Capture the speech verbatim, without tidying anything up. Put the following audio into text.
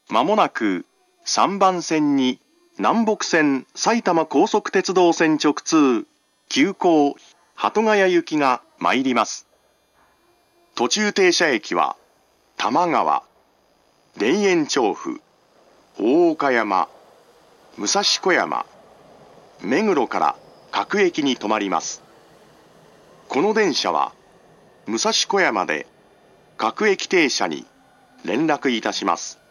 まもなくさんばん線に南北線埼玉高速鉄道線直通急行鳩ヶ谷行きが参ります。途中停車駅は多摩川、田園調布、大岡山、武蔵小山、目黒から各駅に停まります。この電車は武蔵小山で各駅停車に連絡いたします。